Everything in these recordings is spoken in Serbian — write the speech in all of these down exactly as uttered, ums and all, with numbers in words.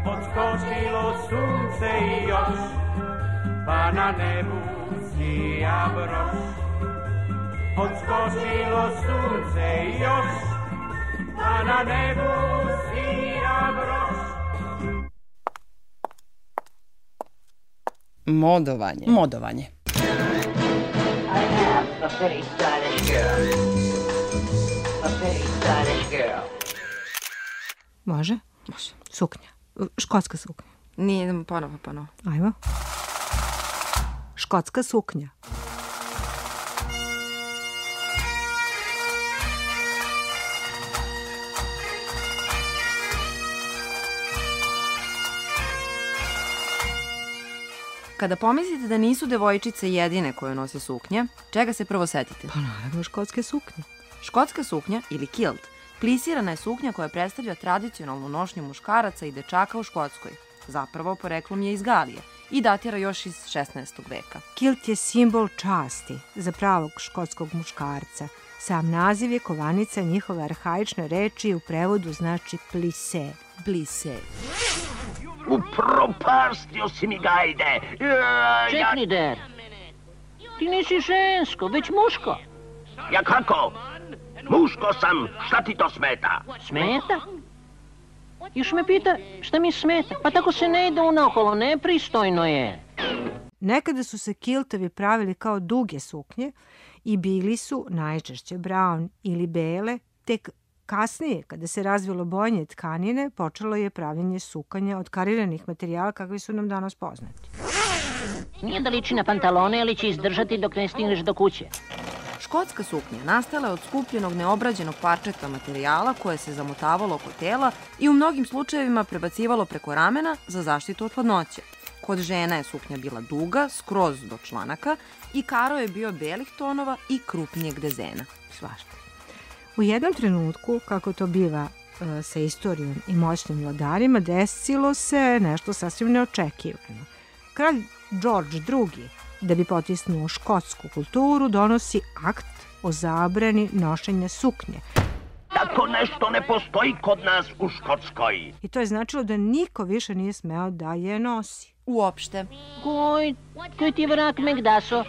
Odskočilo sunce i još, pa na nebu sija broš. Odskočilo sunce i još, pa na nebu sija broš. Modovanje. Modovanje. I have a very stylish girl. A very stylish girl. Može? Može. Suknja. Škotska suknja. Nije, ponovo, ponovo. Ajmo. Škotska suknja. Kada pomislite da nisu devojčice jedine koje nose suknje, čega se prvo setite? Pa naravno škotske suknje. Škotska suknja ili kilt plisirana je suknja koja predstavlja tradicionalnu nošnju muškaraca i dečaka u Škotskoj. Zapravo, poreklom je iz Galije i datira još iz šesnaestog veka. Kilt je simbol časti za pravog škotskog muškarca. Sam naziv je kovanica njihove arhaične reči i u prevodu znači plise. Plise. Upropastio si mi gajde. Čekni, der. Ti nisi žensko, već muško. Ja kako? Muško sam, šta ti to smeta? Smeta? Još me pita šta mi smeta. Pa tako se ne ide unaokolo, nepristojno je. Nekada su se kiltovi pravili kao duge suknje i bili su najčešće brown ili bele, tek kasnije, kada se razvilo bojenje tkanine, počelo je pravljenje sukanja od kariranih materijala kakvi su nam danas poznati. Nije da liči na pantalone, ali će izdržati dok ne stigneš do kuće. Škotska suknja nastala je od skupljenog neobrađenog parčeta materijala koje se zamotavalo oko tela i u mnogim slučajevima prebacivalo preko ramena za zaštitu od hladnoće. Kod žena je suknja bila duga, skroz do članaka i karo je bio belih tonova i krupnijeg dezena. Svašta. U jednom trenutku, kako to biva e, sa istorijom i moćnim vladarima, desilo se nešto sasvim neočekivano. Kralj George drugi, da bi potisnuo škotsku kulturu, donosi akt o zabrani nošenja suknje. Tako nešto ne postoji kod nas u Škotskoj. I to je značilo da niko više nije smeo da je nosi. Uopšte. Koj, koj ti vrak Megdaso?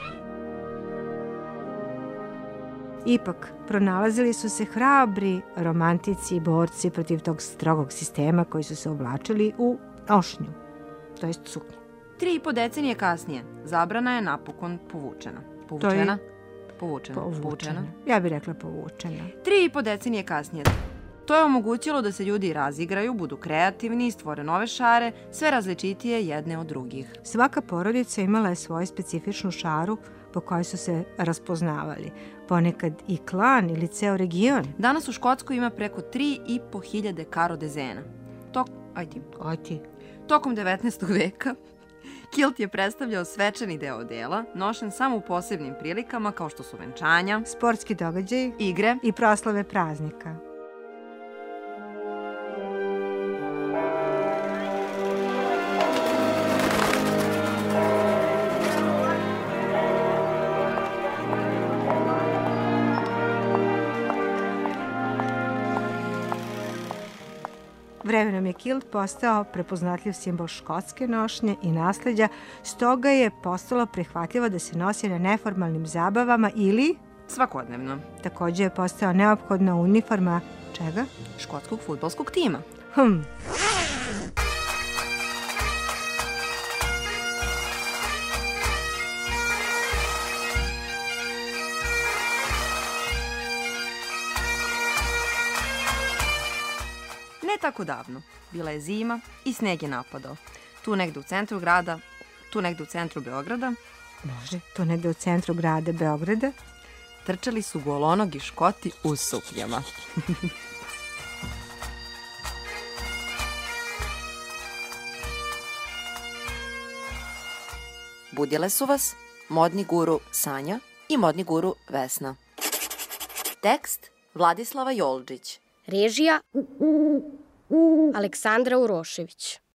Ipak, pronalazili su se hrabri romantici i borci protiv tog strogog sistema koji su se oblačili u nošnju, to jest suknju. Tri i po decenije kasnije zabrana je napokon povučena. Povučena? Povučena. Povučena. Ja bih rekla povučena. Tri i po decenije kasnije. To je omogućilo da se ljudi razigraju, budu kreativni, stvore nove šare, sve različitije jedne od drugih. Svaka porodica imala je svoju specifičnu šaru po kojoj su se raspoznavali. Ponekad i klan ili ceo region. Danas u Škotskoj ima preko tri i po hiljade karo dezena. Tok... Aj ti. Aj ti. Tokom devetnaestog veka kilt je predstavljao svečani deo odela, nošen samo u posebnim prilikama kao što su venčanja, sportski događaji, igre i proslave praznika. Vremenom je kilt postao prepoznatljiv simbol škotske nošnje i nasleđa, stoga je postalo prihvatljivo da se nosi na neformalnim zabavama ili svakodnevno. Također je postao neophodna uniforma čega? Škotskog fudbalskog tima. Hm. Ne tako davno. Bila je zima i sneg je napadao. Tu negde u centru grada, tu negde u centru Beograda. Može, tu negde u centru grada Beograda. Trčali su golonogi Škoti u suknjama. Budile su vas modni guru Sanja i modni guru Vesna. Tekst Vladislava Joldžić. Režija Aleksandra Urošević.